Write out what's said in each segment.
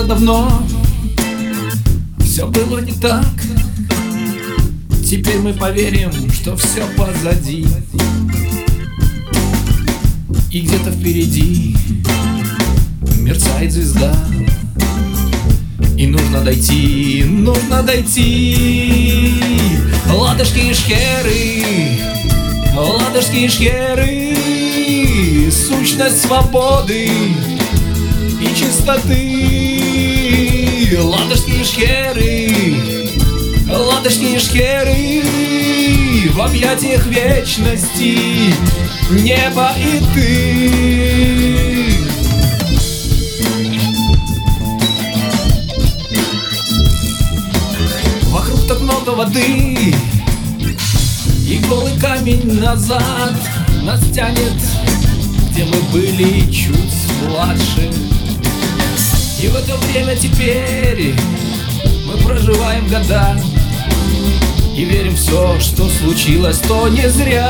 давно все было не так. Теперь мы поверим, что все позади, и где-то впереди мерцает звезда. И нужно дойти, нужно дойти. Ладожские шхеры, ладожские шхеры, сущность свободы и чистоты. Ладожские шхеры, ладожские шхеры, в объятиях вечности небо и ты. Вокруг так много воды, и голый камень назад нас тянет, где мы были чуть младше. И в это время теперь мы проживаем года и верим в все, что случилось, то не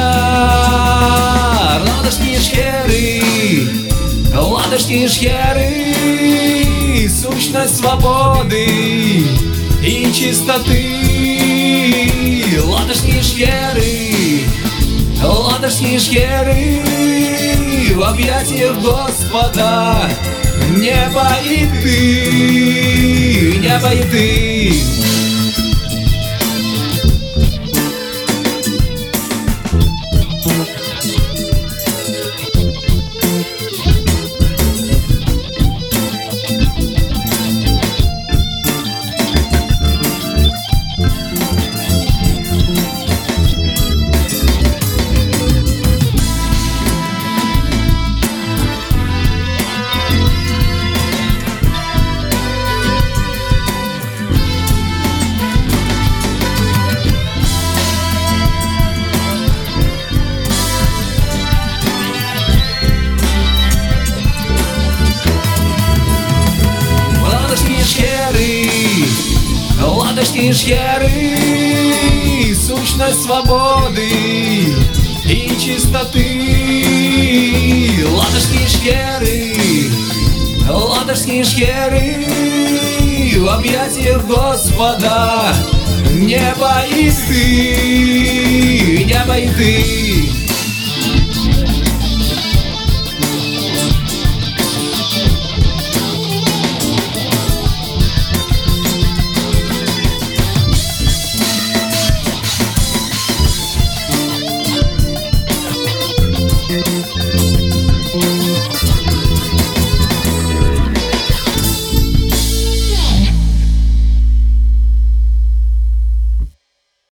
зря. Ладожские шхеры, ладожские шхеры, сущность свободы и чистоты. Ладожские шхеры, ладожские шхеры, в объятиях Господа небо и ты, небо и ты. Ладожские шхеры, сущность свободы и чистоты. Ладожские шхеры, ладожские шхеры, в объятиях Господа небо и ты, небо и ты.